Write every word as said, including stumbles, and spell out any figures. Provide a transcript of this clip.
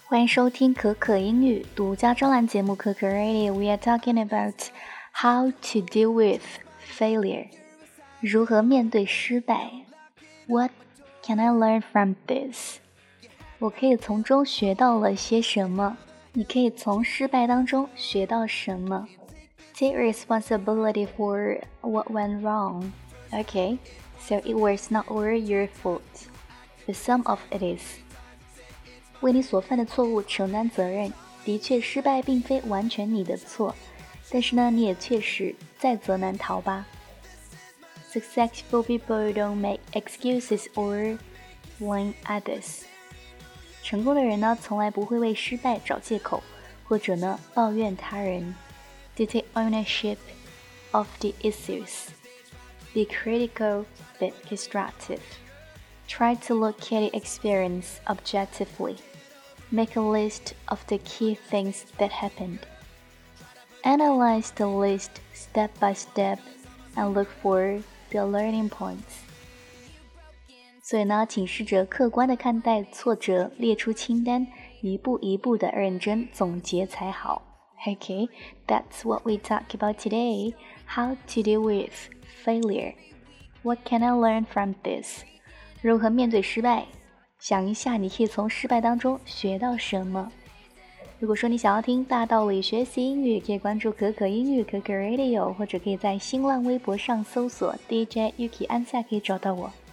欢迎收听可可英语独家专栏节目可可 Radio。 We are talking about how to deal with failure. 如何面对失败 What can I learn from this? 我可以从中学到了些什么？你可以从失败当中学到什么？ Take responsibility for what went wrong. Okay, so it was not all your fault, but some of it is.为你所犯的错误承担责任，的确失败并非完全你的错，但是呢，你也确实在责难逃吧。Successful people don't make excuses or blame others. 成功的人呢，从来不会为失败找借口，或者呢抱怨他人。They take ownership of the issues. Be critical but constructive.Try to look at the experience objectively. Make a list of the key things that happened. Analyze the list step by step and look for the learning points. 所以呢，请试着客观地看待挫折，列出清单，一步一步地认真总结才好。Okay, that's what we talk about today. How to deal with failure. What can I learn from this?如何面对失败？想一下，你可以从失败当中学到什么？如果说你想要听大道理学习英语，可以关注可可英语可可 Radio， 或者可以在新浪微博上搜索 D J Yuki 安夏，可以找到我。